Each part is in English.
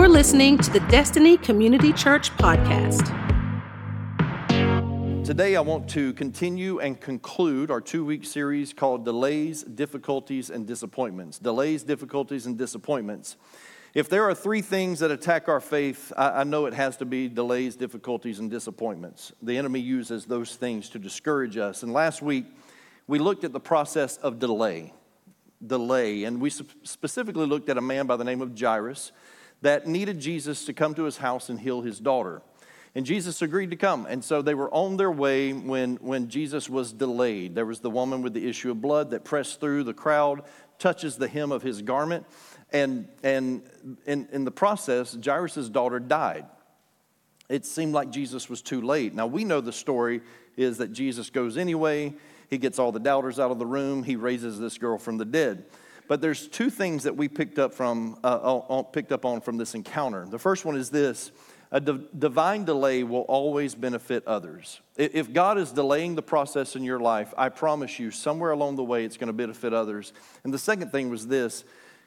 You're listening to the Destiny Community Church podcast. Today I want to continue and conclude our 2-week series called Delays, Difficulties, and Disappointments. Delays, Difficulties, and Disappointments. If there are 3 things that attack our faith, I know it has to be delays, difficulties, and disappointments. The enemy uses those things to discourage us. And last week, we looked at the process of delay, and we specifically looked at a man by the name of Jairus that needed Jesus to come to his house and heal his daughter. And Jesus agreed to come. And so they were on their way when Jesus was delayed. There was the woman with the issue of blood that pressed through the crowd, touches the hem of his garment. And in the process, Jairus' daughter died. It seemed like Jesus was too late. Now, we know the story is that Jesus goes anyway. He gets all the doubters out of the room. He raises this girl from the dead. But there's 2 things that we picked up on from this encounter. The first one is this: a divine delay will always benefit others. If God is delaying the process in your life, I promise you, somewhere along the way, it's going to benefit others. And the second thing was this: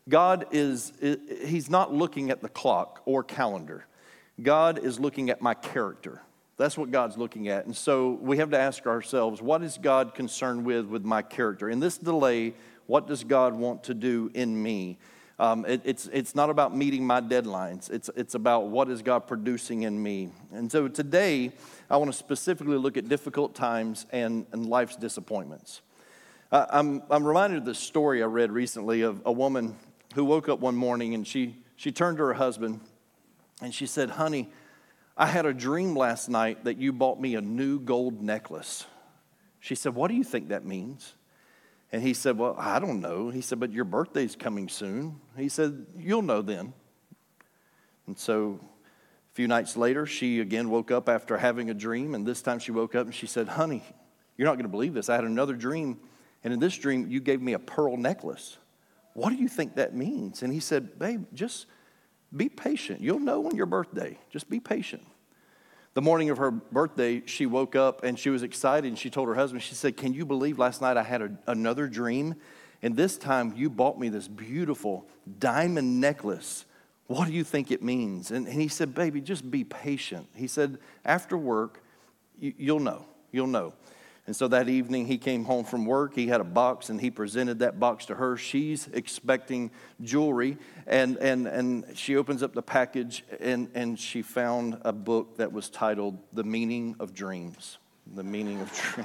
He's not looking at the clock or calendar. God is looking at my character. That's what God's looking at. And so we have to ask ourselves, what is God concerned with my character? In this delay, what does God want to do in me? It's not about meeting my deadlines. It's about what is God producing in me. And so today, I want to specifically look at difficult times and life's disappointments. I'm reminded of this story I read recently of a woman who woke up one morning and she turned to her husband and she said, "Honey, I had a dream last night that you bought me a new gold necklace." She said, "What do you think that means?" And he said, "Well, I don't know." He said, "But your birthday's coming soon." He said, "You'll know then." And so a few nights later, she again woke up after having a dream. And this time she woke up and she said, "Honey, you're not going to believe this. I had another dream. And in this dream, you gave me a pearl necklace. What do you think that means?" And he said, "Babe, just be patient. You'll know on your birthday. Just be patient." The morning of her birthday, she woke up and she was excited and she told her husband, she said, "Can you believe last night I had another dream? And this time you bought me this beautiful diamond necklace. What do you think it means?" And he said, "Baby, just be patient." He said, "After work, you'll know. And so that evening he came home from work. He had a box and he presented that box to her. She's expecting jewelry and she opens up the package and she found a book that was titled The Meaning of Dreams. The Meaning of Dreams.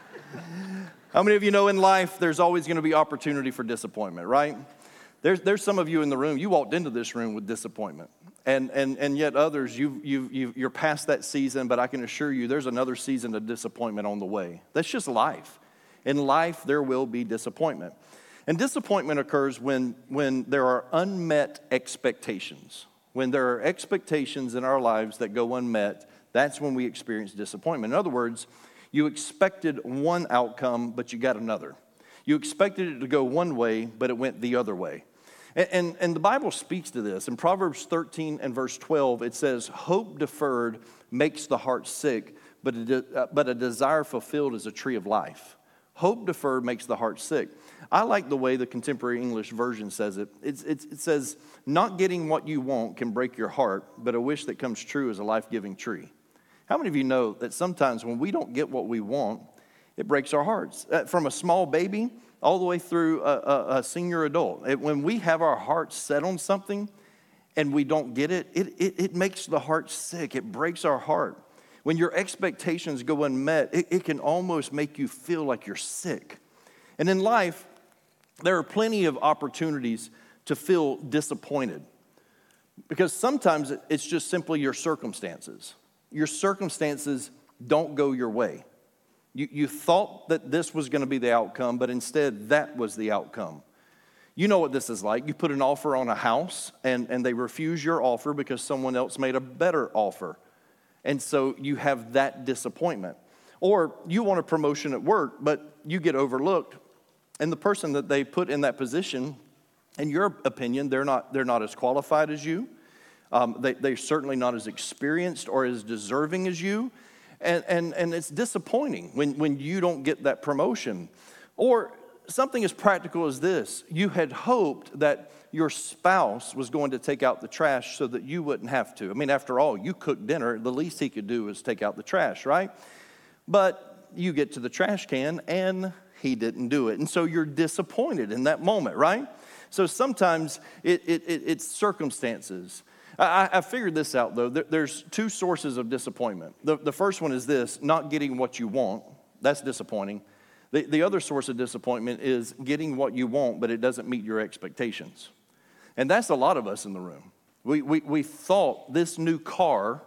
How many of you know in life there's always going to be opportunity for disappointment, right? There's some of you in the room, you walked into this room with disappointment. And yet others, you're past that season, but I can assure you there's another season of disappointment on the way. That's just life. In life, there will be disappointment. And disappointment occurs when there are unmet expectations. When there are expectations in our lives that go unmet, that's when we experience disappointment. In other words, you expected one outcome, but you got another. You expected it to go one way, but it went the other way. And the Bible speaks to this. In Proverbs 13 and verse 12, it says, "Hope deferred makes the heart sick, but a desire fulfilled is a tree of life." Hope deferred makes the heart sick. I like the way the Contemporary English Version says it. It says, "Not getting what you want can break your heart, but a wish that comes true is a life-giving tree." How many of you know that sometimes when we don't get what we want, it breaks our hearts? From a small baby all the way through a senior adult. When we have our hearts set on something and we don't get it, it makes the heart sick. It breaks our heart. When your expectations go unmet, it can almost make you feel like you're sick. And in life, there are plenty of opportunities to feel disappointed because sometimes it's just simply your circumstances. Your circumstances don't go your way. You thought that this was going to be the outcome, but instead that was the outcome. You know what this is like. You put an offer on a house, and they refuse your offer because someone else made a better offer. And so you have that disappointment. Or you want a promotion at work, but you get overlooked. And the person that they put in that position, in your opinion, they're not as qualified as you. They're certainly not as experienced or as deserving as you. And it's disappointing when you don't get that promotion. Or something as practical as this. You had hoped that your spouse was going to take out the trash so that you wouldn't have to. I mean, after all, you cooked dinner. The least he could do was take out the trash, right? But you get to the trash can and he didn't do it. And so you're disappointed in that moment, right? So sometimes it's circumstances. I figured this out, though. There's two sources of disappointment. The first one is this, not getting what you want. That's disappointing. The other source of disappointment is getting what you want, but it doesn't meet your expectations. And that's a lot of us in the room. We thought this new car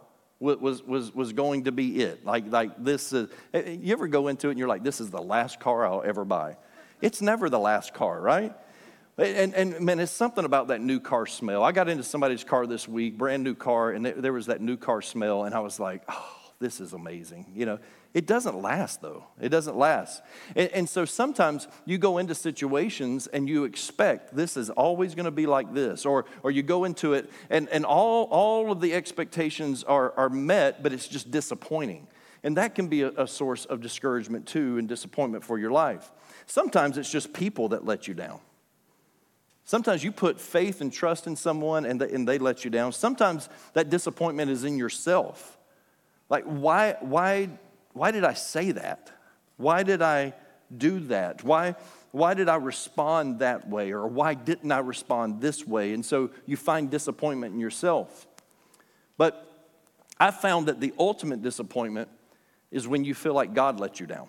was going to be it. Like this is, you ever go into it and you're like, this is the last car I'll ever buy. It's never the last car, right? And man, it's something about that new car smell. I got into somebody's car this week, brand new car, and there was that new car smell, and I was like, oh, this is amazing. You know, it doesn't last, though. It doesn't last. And so sometimes you go into situations and you expect this is always going to be like this, or you go into it and all of the expectations are met, but it's just disappointing. And that can be a source of discouragement, too, and disappointment for your life. Sometimes it's just people that let you down. Sometimes you put faith and trust in someone and they let you down. Sometimes that disappointment is in yourself. Like, why did I say that? Why did I do that? Why did I respond that way? Or why didn't I respond this way? And so you find disappointment in yourself. But I found that the ultimate disappointment is when you feel like God let you down.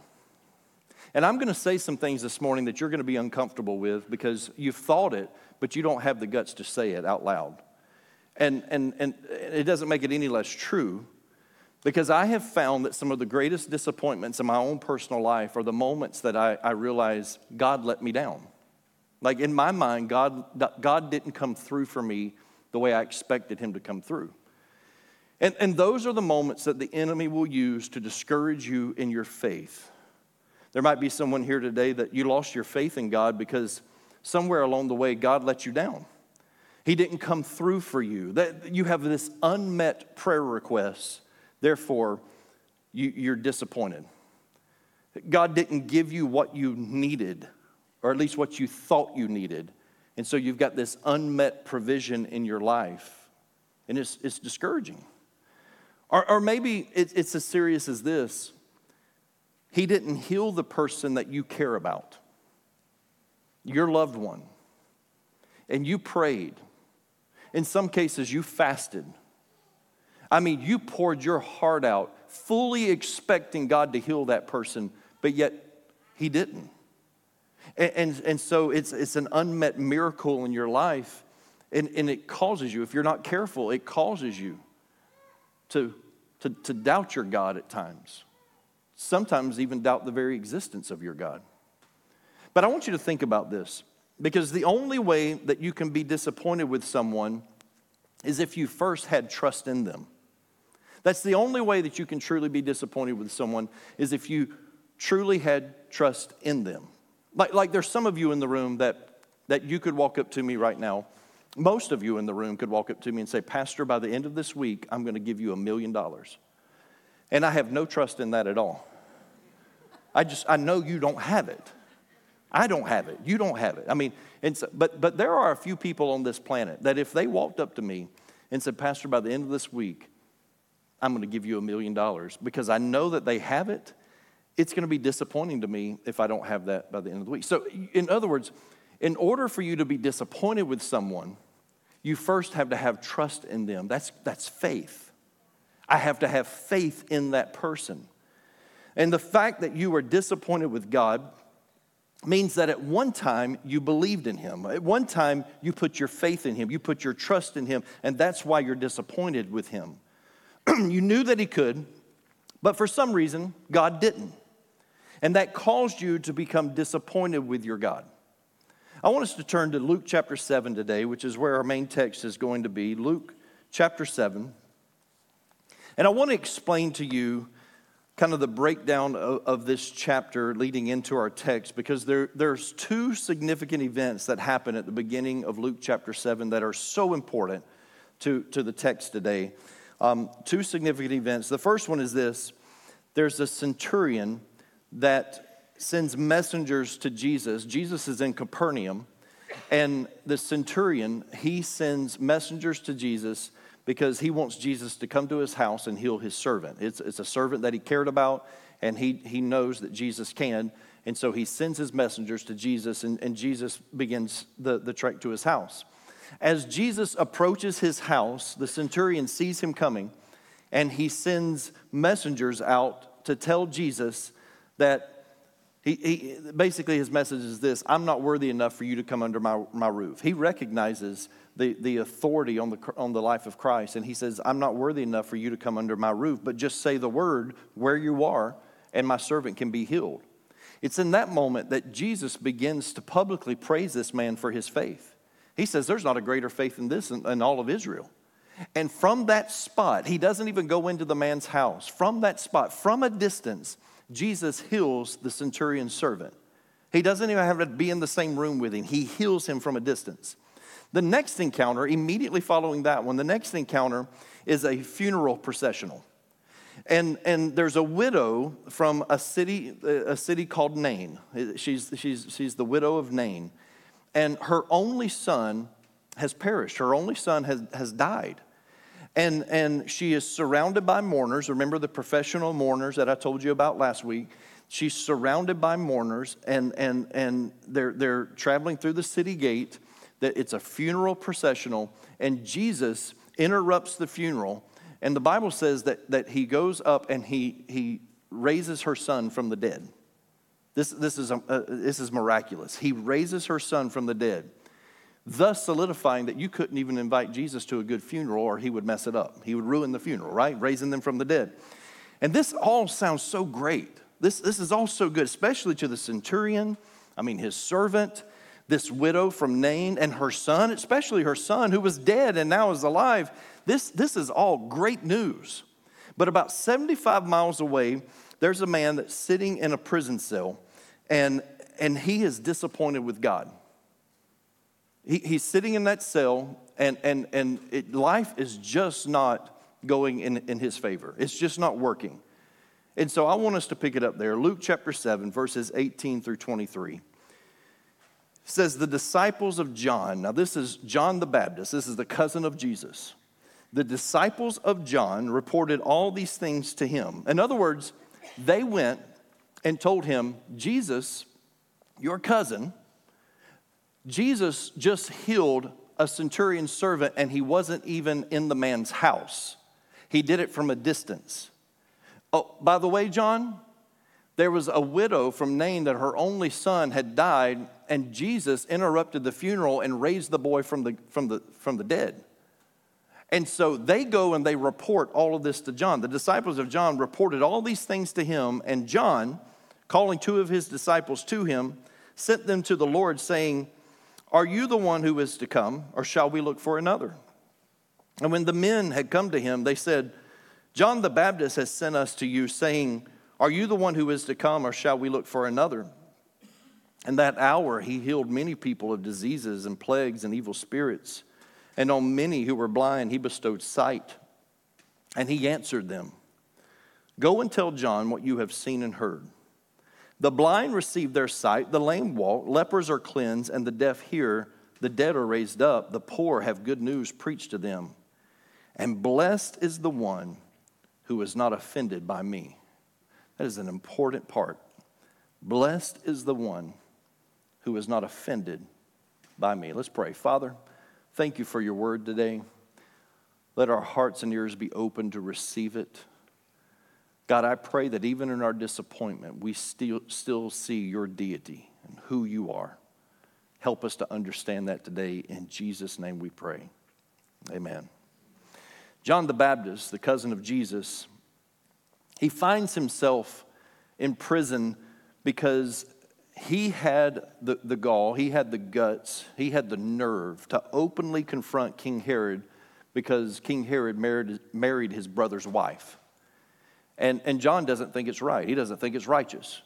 And I'm going to say some things this morning that you're going to be uncomfortable with because you've thought it, but you don't have the guts to say it out loud. And it doesn't make it any less true, because I have found that some of the greatest disappointments in my own personal life are the moments that I realize God let me down. Like in my mind, God didn't come through for me the way I expected him to come through. And those are the moments that the enemy will use to discourage you in your faith. There might be someone here today that you lost your faith in God because somewhere along the way, God let you down. He didn't come through for you. That you have this unmet prayer request. Therefore, you're disappointed. God didn't give you what you needed, or at least what you thought you needed. And so you've got this unmet provision in your life. And it's discouraging. Or maybe it's as serious as this. He didn't heal the person that you care about, your loved one. And you prayed. In some cases, you fasted. I mean, you poured your heart out, fully expecting God to heal that person, but yet he didn't. And so it's an unmet miracle in your life, and it causes you, if you're not careful, it causes you to doubt your God at times. Sometimes even doubt the very existence of your God. But I want you to think about this, because the only way that you can be disappointed with someone is if you first had trust in them. That's the only way that you can truly be disappointed with someone, is if you truly had trust in them. Like there's some of you in the room that you could walk up to me right now. Most of you in the room could walk up to me and say, Pastor, by the end of this week, I'm going to give you $1 million. And I have no trust in that at all. I know you don't have it. I don't have it. You don't have it. I mean, but there are a few people on this planet that if they walked up to me and said, Pastor, by the end of this week, I'm going to give you $1 million, because I know that they have it, it's going to be disappointing to me if I don't have that by the end of the week. So in other words, in order for you to be disappointed with someone, you first have to have trust in them. That's faith. I have to have faith in that person. And the fact that you are disappointed with God means that at one time you believed in him. At one time you put your faith in him. You put your trust in him. And that's why you're disappointed with him. You knew that he could, but for some reason, God didn't. And that caused you to become disappointed with your God. I want us to turn to Luke chapter 7 today, which is where our main text is going to be. Luke chapter 7. And I want to explain to you kind of the breakdown of this chapter leading into our text, because there's two significant events that happen at the beginning of Luke chapter 7 that are so important to the text today. Two significant events. The first one is this. There's a centurion that sends messengers to Jesus. Jesus is in Capernaum, and the centurion, he sends messengers to Jesus because he wants Jesus to come to his house and heal his servant. It's a servant that he cared about, and he knows that Jesus can, and so he sends his messengers to Jesus, and Jesus begins the trek to his house. As Jesus approaches his house, the centurion sees him coming, and he sends messengers out to tell Jesus that he basically his message is this: I'm not worthy enough for you to come under my roof. He recognizes the authority on the life of Christ, and he says, I'm not worthy enough for you to come under my roof, but just say the word where you are, and my servant can be healed. It's in that moment that Jesus begins to publicly praise this man for his faith. He says, there's not a greater faith than this in all of Israel. And from that spot, he doesn't even go into the man's house. From that spot, from a distance, Jesus heals the centurion's servant. He doesn't even have to be in the same room with him. He heals him from a distance. The next encounter, immediately following that one, the next encounter is a funeral processional. And there's a widow from a city called Nain. She's the widow of Nain. And her only son has perished. Her only son has died. And she is surrounded by mourners. Remember the professional mourners that I told you about last week? She's surrounded by mourners, and they're traveling through the city gate. That it's a funeral processional, and Jesus interrupts the funeral. And the Bible says that he goes up and he raises her son from the dead. This is miraculous. He raises her son from the dead, thus solidifying that you couldn't even invite Jesus to a good funeral or he would mess it up. He would ruin the funeral, right? Raising them from the dead. And this all sounds so great. This is all so good, especially to the centurion, his servant, this widow from Nain, and her son, especially her son who was dead and now is alive. This is all great news. But about 75 miles away, there's a man that's sitting in a prison cell, and he is disappointed with God. He's sitting in that cell, and life is just not going in his favor. It's just not working. And so I want us to pick it up there. Luke chapter 7, verses 18 through 23. It says, the disciples of John. Now this is John the Baptist. This is the cousin of Jesus. The disciples of John reported all these things to him. In other words, they went and told him, Jesus, your cousin, Jesus just healed a centurion's servant, and he wasn't even in the man's house. He did it from a distance. Oh, by the way, John, there was a widow from Nain that her only son had died, and Jesus interrupted the funeral and raised the boy from the dead. And so they go and they report all of this to John. The disciples of John reported all these things to him, and John, calling two of his disciples to him, sent them to the Lord, saying, are you the one who is to come, or shall we look for another? And when the men had come to him, they said, John the Baptist has sent us to you, saying, are you the one who is to come, or shall we look for another? In that hour he healed many people of diseases and plagues and evil spirits, and on many who were blind he bestowed sight. And he answered them, go and tell John what you have seen and heard. The blind receive their sight, the lame walk, lepers are cleansed, and the deaf hear, the dead are raised up, the poor have good news preached to them. And blessed is the one who is not offended by me. That is an important part. Blessed is the one who is not offended by me. Let's pray. Father, thank you for your word today. Let our hearts and ears be open to receive it. God, I pray that even in our disappointment, we still see your deity and who you are. Help us to understand that today. In Jesus' name we pray. Amen. John the Baptist, the cousin of Jesus, he finds himself in prison because he had the gall, he had the guts, he had the nerve to openly confront King Herod because King Herod married his brother's wife. And John doesn't think it's right. He doesn't think it's righteous.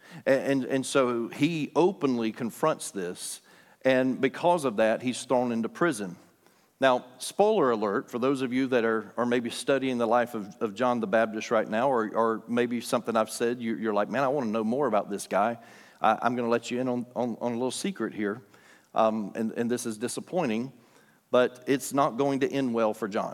And so he openly confronts this. And because of that, he's thrown into prison. Now, spoiler alert, for those of you that are maybe studying the life of John the Baptist right now, or maybe something I've said, you're like, man, I want to know more about this guy. I'm going to let you in on a little secret here, and this is disappointing, but it's not going to end well for John.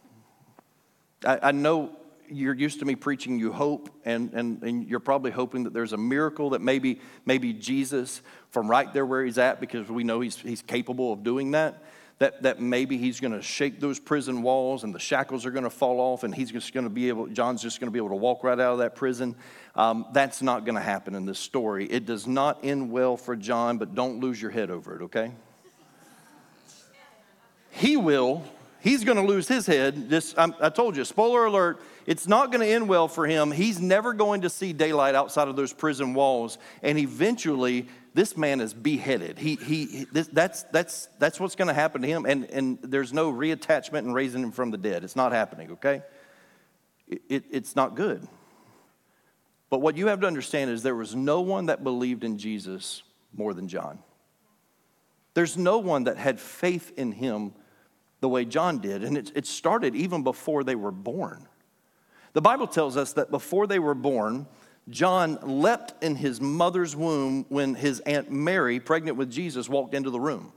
I know you're used to me preaching you hope, and you're probably hoping that there's a miracle, that maybe Jesus, from right there where he's at, because we know he's capable of doing that maybe he's going to shake those prison walls and the shackles are going to fall off, and John's just going to be able to walk right out of that prison. That's not going to happen in this story. It does not end well for John, but don't lose your head over it, okay? He will. He's going to lose his head. I told you, spoiler alert, it's not going to end well for him. He's never going to see daylight outside of those prison walls, and eventually this man is beheaded. That's what's going to happen to him, and there's no reattachment and raising him from the dead. It's not happening, okay? It's not good. But what you have to understand is there was no one that believed in Jesus more than John. There's no one that had faith in him the way John did, and it started even before they were born. The Bible tells us that before they were born, John leapt in his mother's womb when his Aunt Mary, pregnant with Jesus, walked into the room.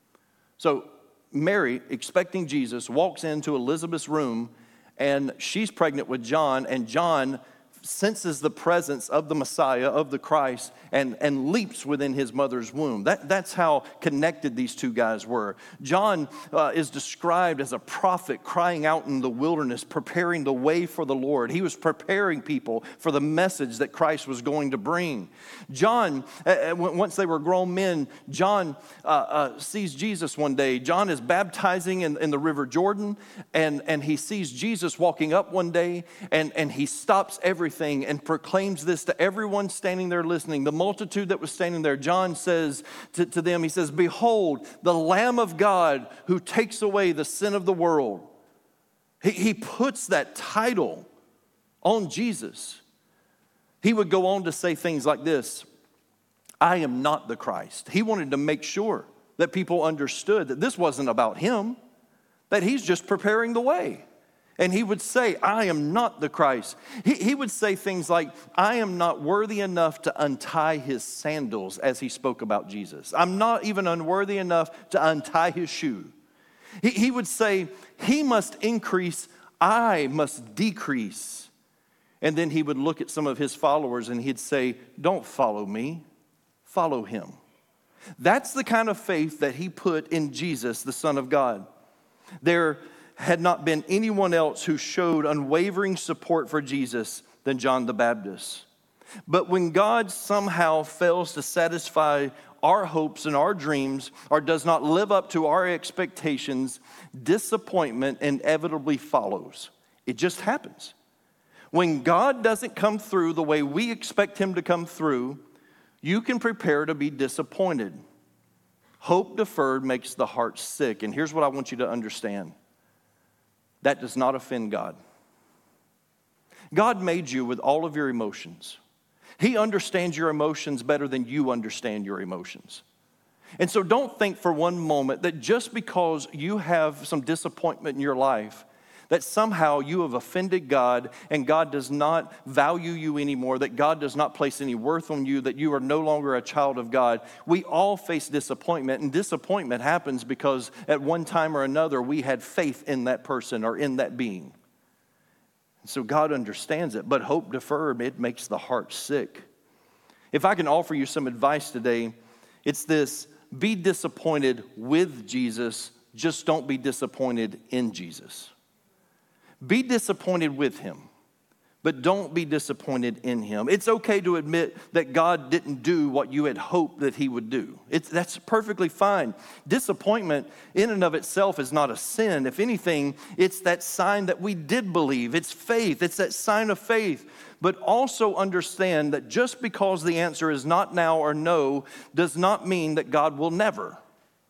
So Mary, expecting Jesus, walks into Elizabeth's room, and she's pregnant with John, and John senses the presence of the Messiah, of the Christ, and leaps within his mother's womb. That's how connected these two guys were. John is described as a prophet crying out in the wilderness, preparing the way for the Lord. He was preparing people for the message that Christ was going to bring. John, once they were grown men, John sees Jesus one day. John is baptizing in the river Jordan, and he sees Jesus walking up one day, and he stops everything and proclaims this to everyone standing there listening. The multitude that was standing there, John says to them, he says, "Behold, the Lamb of God who takes away the sin of the world." He puts that title on Jesus. He would go on to say things like this: "I am not the Christ." He wanted to make sure that people understood that this wasn't about him, that he's just preparing the way. And he would say, "I am not the Christ." He would say things like, "I am not worthy enough to untie his sandals," as he spoke about Jesus. "I'm not even unworthy enough to untie his shoe." He would say, "He must increase, I must decrease." And then he would look at some of his followers and he'd say, "Don't follow me, follow him." That's the kind of faith that he put in Jesus, the Son of God. There had not been anyone else who showed unwavering support for Jesus than John the Baptist. But when God somehow fails to satisfy our hopes and our dreams, or does not live up to our expectations, disappointment inevitably follows. It just happens. When God doesn't come through the way we expect him to come through, you can prepare to be disappointed. Hope deferred makes the heart sick. And here's what I want you to understand. That does not offend God. God made you with all of your emotions. He understands your emotions better than you understand your emotions. And so don't think for one moment that just because you have some disappointment in your life, that somehow you have offended God and God does not value you anymore, that God does not place any worth on you, that you are no longer a child of God. We all face disappointment, and disappointment happens because at one time or another we had faith in that person or in that being. And so God understands it, but hope deferred, it makes the heart sick. If I can offer you some advice today, it's this: be disappointed with Jesus, just don't be disappointed in Jesus. Be disappointed with him, but don't be disappointed in him. It's okay to admit that God didn't do what you had hoped that he would do. That's perfectly fine. Disappointment in and of itself is not a sin. If anything, it's that sign that we did believe. It's faith. It's that sign of faith. But also understand that just because the answer is not now or no does not mean that God will never.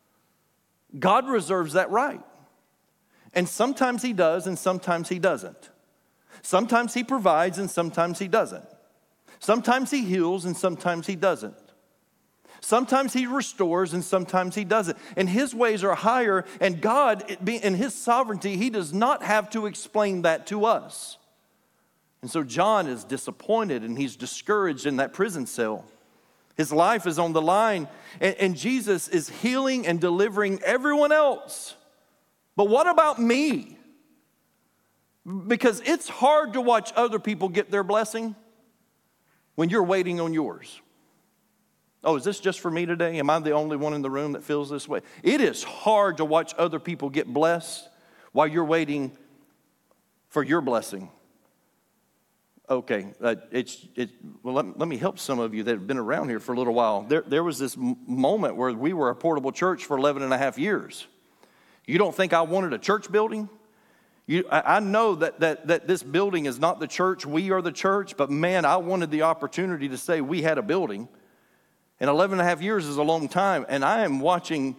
God reserves that right. And sometimes he does and sometimes he doesn't. Sometimes he provides and sometimes he doesn't. Sometimes he heals and sometimes he doesn't. Sometimes he restores and sometimes he doesn't. And his ways are higher, and God, in his sovereignty, he does not have to explain that to us. And so John is disappointed and he's discouraged in that prison cell. His life is on the line, and Jesus is healing and delivering everyone else. But what about me? Because it's hard to watch other people get their blessing when you're waiting on yours. Oh, is this just for me today? Am I the only one in the room that feels this way? It is hard to watch other people get blessed while you're waiting for your blessing. Okay, well, let me help some of you that have been around here for a little while. There was this moment where we were a portable church for 11 and a half years. You don't think I wanted a church building? I know that this building is not the church. We are the church. But man, I wanted the opportunity to say we had a building. And 11 and a half years is a long time. And I am watching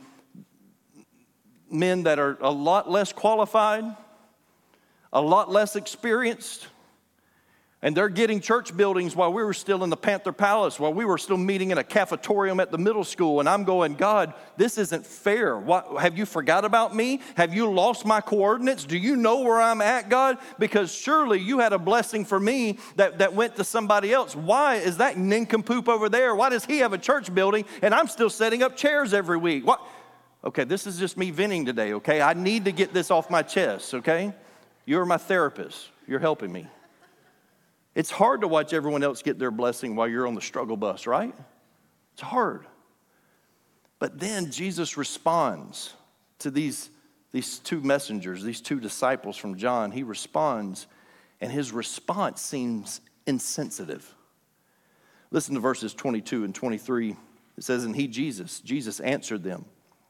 men that are a lot less qualified, a lot less experienced. And they're getting church buildings while we were still in the Panther Palace, while we were still meeting in a cafetorium at the middle school. And I'm going, God, this isn't fair. What, have you forgot about me? Have you lost my coordinates? Do you know where I'm at, God? Because surely you had a blessing for me that went to somebody else. Why is that nincompoop over there? Why does he have a church building and I'm still setting up chairs every week? What? Okay, this is just me venting today, okay? I need to get this off my chest, okay? You're my therapist. You're helping me. It's hard to watch everyone else get their blessing while you're on the struggle bus, right? It's hard. But then Jesus responds to these two messengers, these two disciples from John. He responds, and his response seems insensitive. Listen to verses 22 and 23. It says, and Jesus answered them,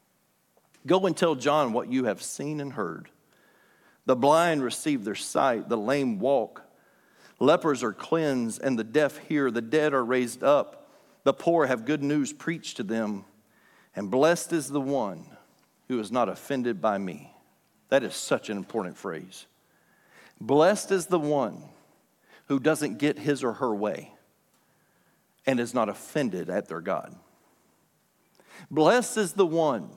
go and tell John what you have seen and heard. The blind receive their sight, the lame walk, lepers are cleansed, and the deaf hear. The dead are raised up. The poor have good news preached to them. And blessed is the one who is not offended by me. That is such an important phrase. Blessed is the one who doesn't get his or her way and is not offended at their God. Blessed is the one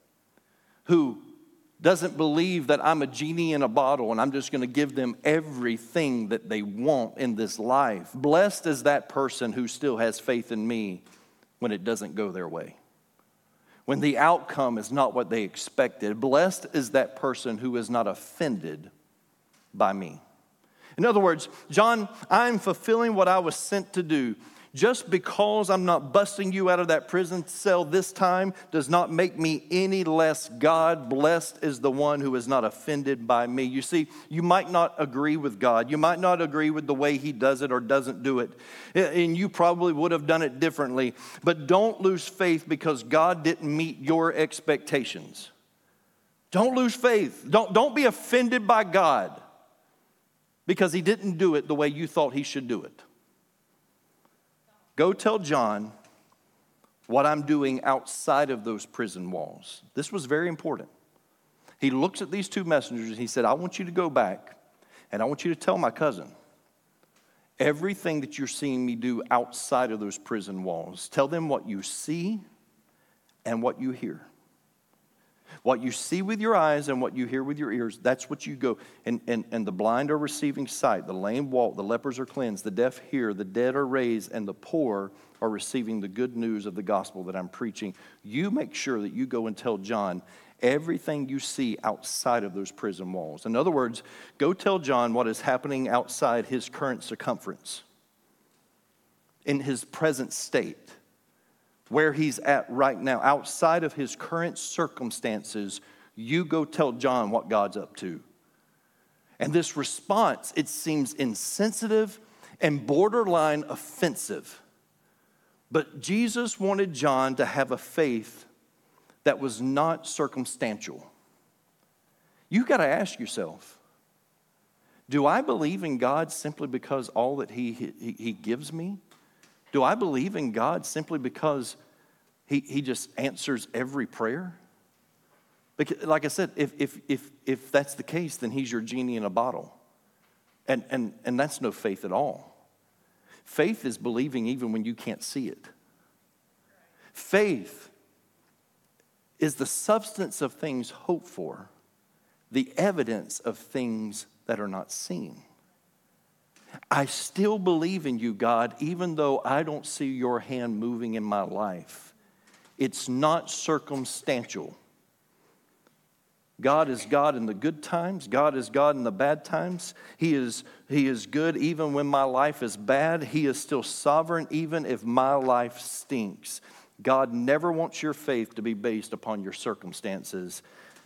who doesn't believe that I'm a genie in a bottle and I'm just going to give them everything that they want in this life. Blessed is that person who still has faith in me when it doesn't go their way, when the outcome is not what they expected. Blessed is that person who is not offended by me. In other words, John, I'm fulfilling what I was sent to do. Just because I'm not busting you out of that prison cell this time does not make me any less God. Blessed is the one who is not offended by me. You see, you might not agree with God. You might not agree with the way he does it or doesn't do it. And you probably would have done it differently. But don't lose faith because God didn't meet your expectations. Don't lose faith. Don't be offended by God because he didn't do it the way you thought he should do it. Go tell John what I'm doing outside of those prison walls. This was very important. He looks at these two messengers and he said, I want you to go back and I want you to tell my cousin everything that you're seeing me do outside of those prison walls. Tell them what you see and what you hear. What you see with your eyes and what you hear with your ears, that's what you go. And the blind are receiving sight, the lame walk, the lepers are cleansed, the deaf hear, the dead are raised, and the poor are receiving the good news of the gospel that I'm preaching. You make sure that you go and tell John everything you see outside of those prison walls. In other words, go tell John what is happening outside his current circumference, in his present state. Where he's at right now, outside of his current circumstances, you go tell John what God's up to. And this response, it seems insensitive and borderline offensive. But Jesus wanted John to have a faith that was not circumstantial. You've got to ask yourself, do I believe in God simply because all that he gives me? Do I believe in God simply because he just answers every prayer? Because, like I said, if that's the case, then he's your genie in a bottle. And that's no faith at all. Faith is believing even when you can't see it. Faith is the substance of things hoped for, the evidence of things that are not seen. I still believe in you, God, even though I don't see your hand moving in my life. It's not circumstantial. God is God in the good times. God is God in the bad times. He is good even when my life is bad. He is still sovereign even if my life stinks. God never wants your faith to be based upon your circumstances.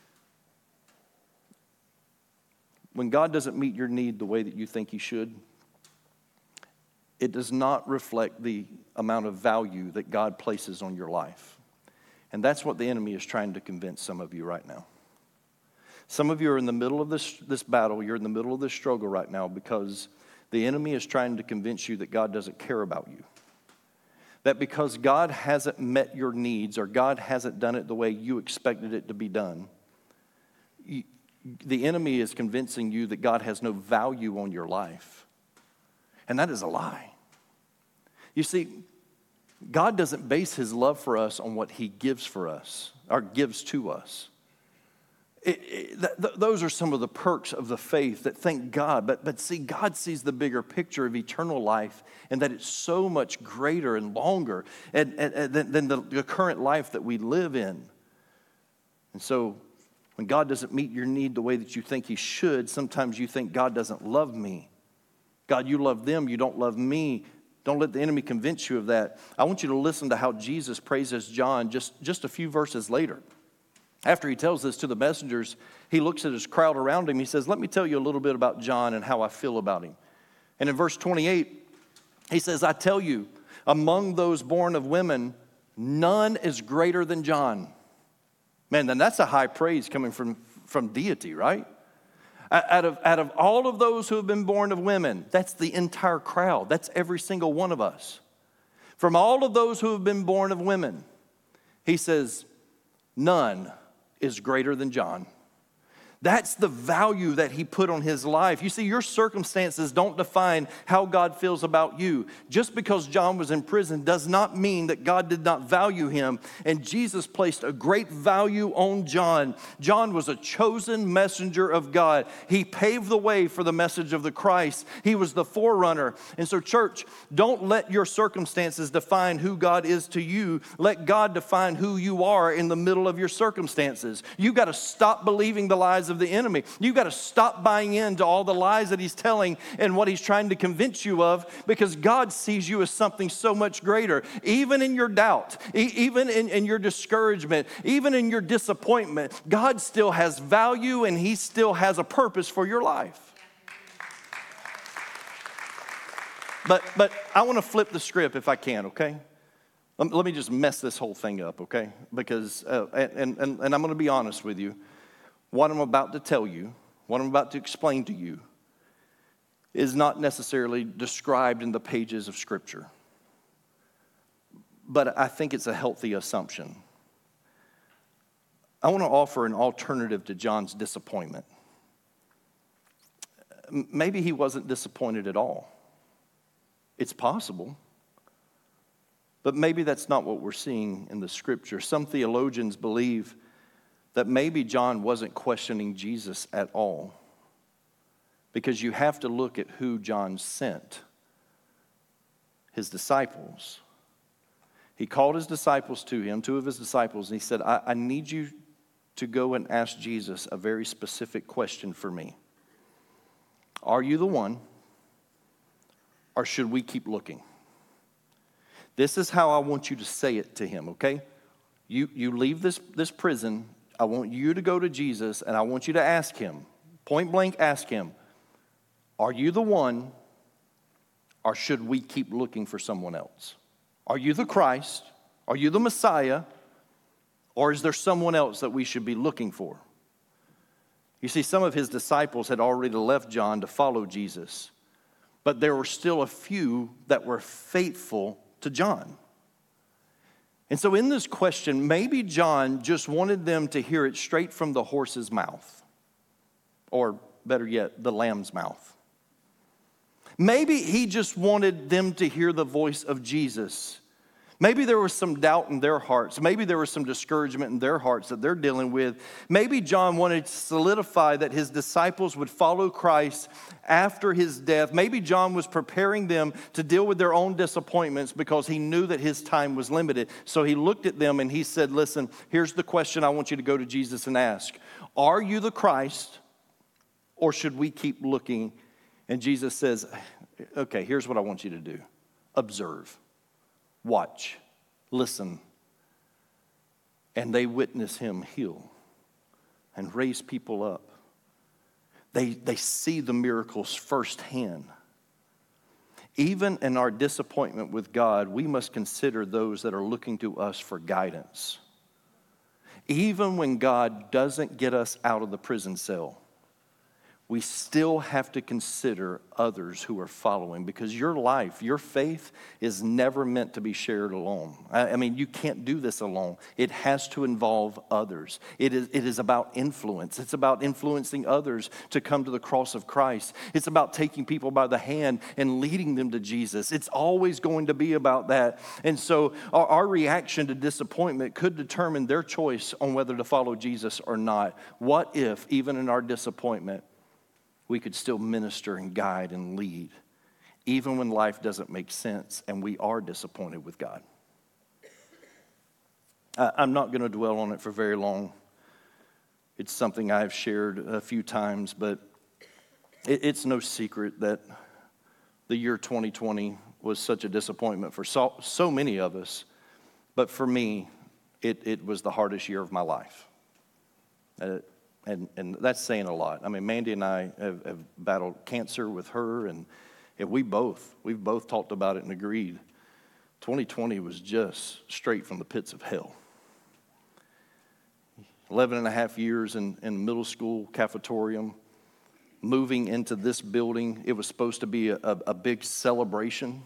When God doesn't meet your need the way that you think He should, it does not reflect the amount of value that God places on your life. And that's what the enemy is trying to convince some of you right now. Some of you are in the middle of this battle. You're in the middle of this struggle right now because the enemy is trying to convince you that God doesn't care about you. That because God hasn't met your needs or God hasn't done it the way you expected it to be done, the enemy is convincing you that God has no value on your life. And that is a lie. You see, God doesn't base His love for us on what He gives for us or gives to us. Those are some of the perks of the faith that thank God. But see, God sees the bigger picture of eternal life and that it's so much greater and longer than the current life that we live in. And so when God doesn't meet your need the way that you think He should, sometimes you think God doesn't love me. God, you love them, you don't love me. Don't let the enemy convince you of that. I want you to listen to how Jesus praises John just a few verses later. After He tells this to the messengers, He looks at His crowd around Him. He says, let me tell you a little bit about John and how I feel about him. And in verse 28, He says, I tell you, among those born of women, none is greater than John. Man, then that's a high praise coming from deity, right? Out of all of those who have been born of women, that's the entire crowd. That's every single one of us. From all of those who have been born of women, He says, none is greater than John. That's the value that He put on his life. You see, your circumstances don't define how God feels about you. Just because John was in prison does not mean that God did not value him. And Jesus placed a great value on John. John was a chosen messenger of God. He paved the way for the message of the Christ. He was the forerunner. And so, church, don't let your circumstances define who God is to you. Let God define who you are in the middle of your circumstances. You've got to stop believing the lies of the enemy. You've got to stop buying into all the lies that he's telling and what he's trying to convince you of, because God sees you as something so much greater. Even in your doubt, even in your discouragement, even in your disappointment, God still has value and He still has a purpose for your life. But I want to flip the script if I can, okay? Let me just mess this whole thing up, okay? Because, and I'm going to be honest with you. What I'm about to tell you, what I'm about to explain to you, is not necessarily described in the pages of Scripture. But I think it's a healthy assumption. I want to offer an alternative to John's disappointment. Maybe he wasn't disappointed at all. It's possible. But maybe that's not what we're seeing in the Scripture. Some theologians believe that maybe John wasn't questioning Jesus at all, because you have to look at who John sent, his disciples. He called his disciples to him, two of his disciples, and he said, I need you to go and ask Jesus a very specific question for me. Are you the one, or should we keep looking? This is how I want you to say it to him, okay? You leave this prison. I want you to go to Jesus, and I want you to ask him, point blank ask him, are you the one, or should we keep looking for someone else? Are you the Christ? Are you the Messiah? Or is there someone else that we should be looking for? You see, some of his disciples had already left John to follow Jesus, but there were still a few that were faithful to John. And so in this question, maybe John just wanted them to hear it straight from the horse's mouth, or better yet, the lamb's mouth. Maybe he just wanted them to hear the voice of Jesus. Maybe there was some doubt in their hearts. Maybe there was some discouragement in their hearts that they're dealing with. Maybe John wanted to solidify that his disciples would follow Christ after his death. Maybe John was preparing them to deal with their own disappointments because he knew that his time was limited. So he looked at them and he said, listen, here's the question I want you to go to Jesus and ask. Are you the Christ, or should we keep looking? And Jesus says, okay, here's what I want you to do. Observe. Watch, listen, and they witness him heal and raise people up. They see the miracles firsthand. Even in our disappointment with God, we must consider those that are looking to us for guidance. Even when God doesn't get us out of the prison cell, we still have to consider others who are following, because your life, your faith is never meant to be shared alone. I mean, you can't do this alone. It has to involve others. It is about influence. It's about influencing others to come to the cross of Christ. It's about taking people by the hand and leading them to Jesus. It's always going to be about that. And so our reaction to disappointment could determine their choice on whether to follow Jesus or not. What if, even in our disappointment, we could still minister and guide and lead, even when life doesn't make sense and we are disappointed with God? I'm not going to dwell on it for very long. It's something I've shared a few times, but it's no secret that the year 2020 was such a disappointment for so many of us. But for me, it was the hardest year of my life. And that's saying a lot. I mean, Mandy and I have battled cancer with her, and we've both talked about it and agreed. 2020 was just straight from the pits of hell. 11 and a half years in middle school cafetorium, moving into this building. It was supposed to be a big celebration.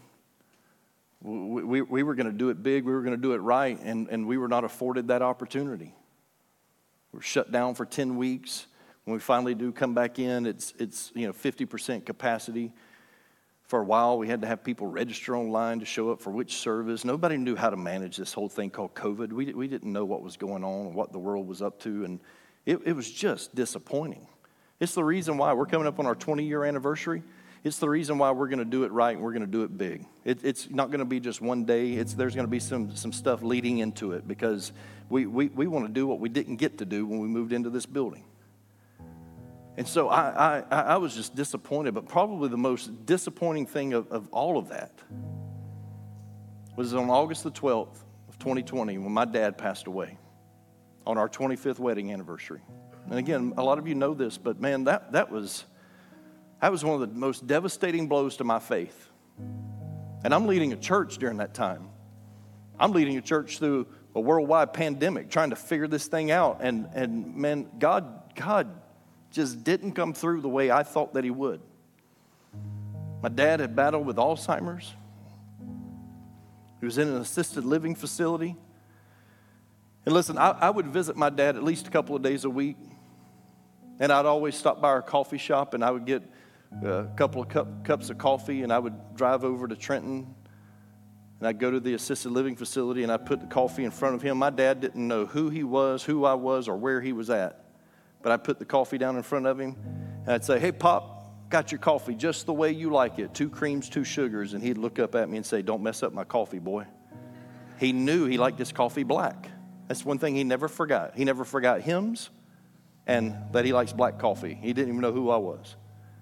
We were going to do it big. We were going to do it right, and we were not afforded that opportunity. We're shut down for 10 weeks. When we finally do come back in, it's 50% capacity. For a while, we had to have people register online to show up for which service. Nobody knew how to manage this whole thing called COVID. We didn't know what was going on and what the world was up to, and it was just disappointing. It's the reason why we're coming up on our 20-year anniversary. It's the reason why we're going to do it right and we're going to do it big. It's not going to be just one day. There's going to be some stuff leading into it, because we want to do what we didn't get to do when we moved into this building. And so I was just disappointed, but probably the most disappointing thing of all of that was on August the 12th of 2020 when my dad passed away on our 25th wedding anniversary. And again, a lot of you know this, but man, that was one of the most devastating blows to my faith. And I'm leading a church during that time. I'm leading a church through a worldwide pandemic, trying to figure this thing out. And man, God just didn't come through the way I thought that he would. My dad had battled with Alzheimer's. He was in an assisted living facility. And listen, I would visit my dad at least a couple of days a week. And I'd always stop by our coffee shop, and I would get a couple of cups of coffee, and I would drive over to Trenton, and I'd go to the assisted living facility, and I'd put the coffee in front of him. My dad didn't know who he was, who I was, or where he was at. But I'd put the coffee down in front of him, and I'd say, "Hey, Pop, got your coffee just the way you like it, 2 creams, 2 sugars." And he'd look up at me and say, "Don't mess up my coffee, boy." He knew he liked his coffee black. That's one thing he never forgot. He never forgot hymns and that he likes black coffee. He didn't even know who I was.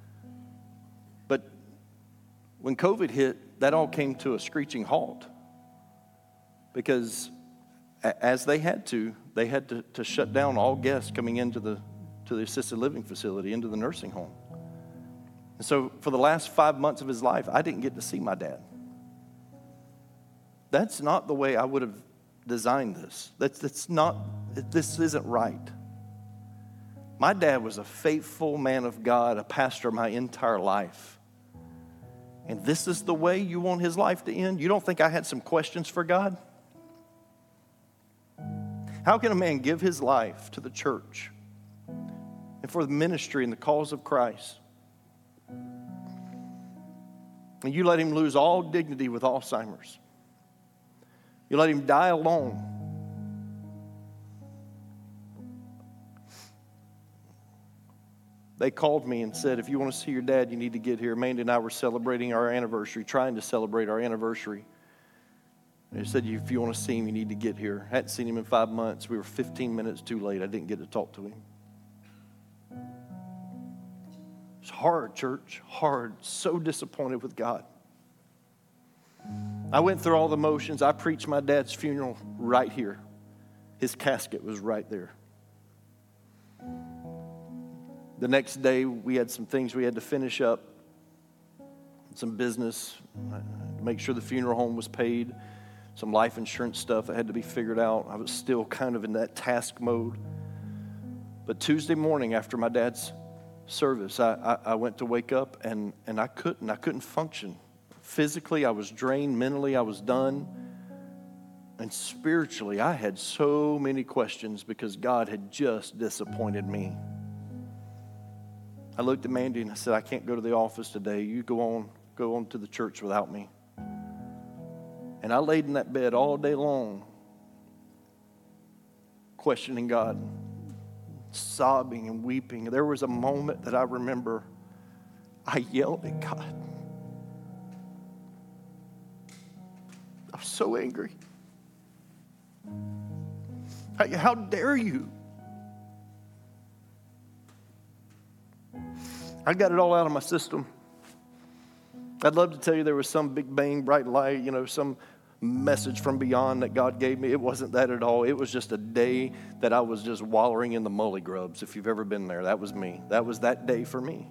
But when COVID hit, that all came to a screeching halt, because as they had to shut down all guests coming into the assisted living facility, into the nursing home. And so for the last 5 months of his life, I didn't get to see my dad. That's not the way I would have designed this. This isn't right. My dad was a faithful man of God, a pastor my entire life. And this is the way you want his life to end? You don't think I had some questions for God? How can a man give his life to the church and for the ministry and the cause of Christ, and you let him lose all dignity with Alzheimer's? You let him die alone. They called me and said, if you want to see your dad, you need to get here. Mandy and I were celebrating our anniversary, trying to celebrate our anniversary. And they said, if you want to see him, you need to get here. I hadn't seen him in 5 months. We were 15 minutes too late. I didn't get to talk to him. It's hard, church, hard. So disappointed with God. I went through all the motions. I preached my dad's funeral right here. His casket was right there. The next day, we had some things we had to finish up, some business, to make sure the funeral home was paid, some life insurance stuff that had to be figured out. I was still kind of in that task mode. But Tuesday morning after my dad's service, I went to wake up, and I couldn't function. Physically, I was drained. Mentally, I was done. And spiritually, I had so many questions because God had just disappointed me. I looked at Mandy and I said, I can't go to the office today. You go on to the church without me. And I laid in that bed all day long, questioning God, sobbing and weeping. There was a moment that I remember I yelled at God. I was so angry. How dare you? I got it all out of my system. I'd love to tell you there was some big bang, bright light, some message from beyond that God gave me. It wasn't that at all. It was just a day that I was just wallowing in the mully grubs. If you've ever been there, that was me. That was that day for me.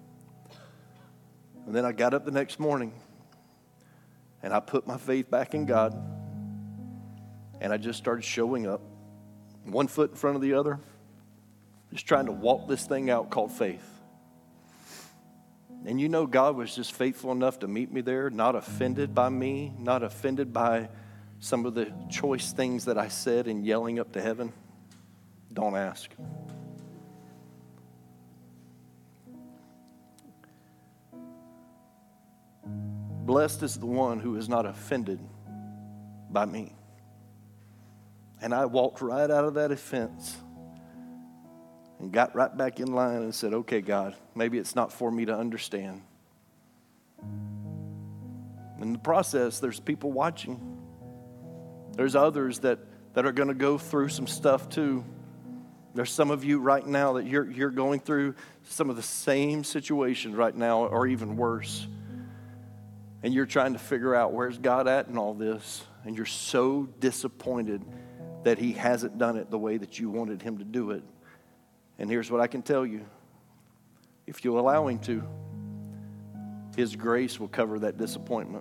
And then I got up the next morning and I put my faith back in God and I just started showing up, one foot in front of the other, just trying to walk this thing out called faith. And God was just faithful enough to meet me there, not offended by me, not offended by some of the choice things that I said in yelling up to heaven. Don't ask. Blessed is the one who is not offended by me. And I walked right out of that offense and got right back in line and said, okay, God, maybe it's not for me to understand. In the process, there's people watching. There's others that are going to go through some stuff too. There's some of you right now that you're going through some of the same situations right now or even worse. And you're trying to figure out where's God at in all this. And you're so disappointed that he hasn't done it the way that you wanted him to do it. And here's what I can tell you. If you allow him to, his grace will cover that disappointment.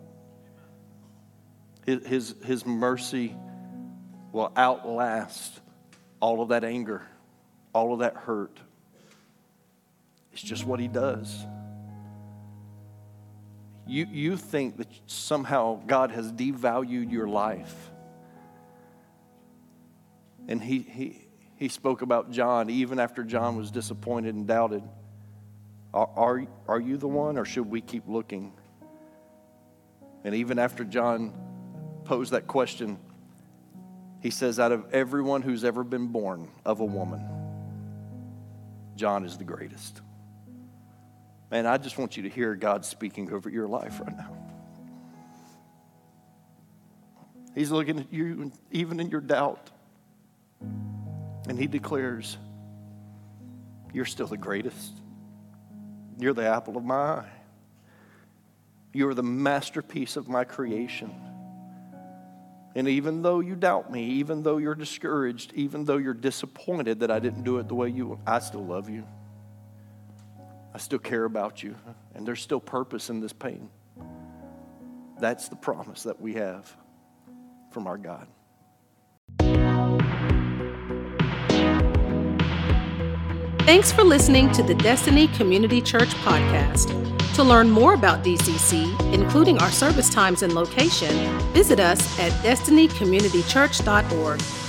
His mercy will outlast all of that anger, all of that hurt. It's just what he does. You think that somehow God has devalued your life. And he spoke about John even after John was disappointed and doubted. Are you the one, or should we keep looking? And even after John posed that question, he says, out of everyone who's ever been born of a woman, John is the greatest. Man, I just want you to hear God speaking over your life right now. He's looking at you even in your doubt. And he declares, you're still the greatest. You're the apple of my eye. You're the masterpiece of my creation. And even though you doubt me, even though you're discouraged, even though you're disappointed that I didn't do it the way you want, I still love you. I still care about you. And there's still purpose in this pain. That's the promise that we have from our God. Thanks for listening to the Destiny Community Church podcast. To learn more about DCC, including our service times and location, visit us at destinycommunitychurch.org.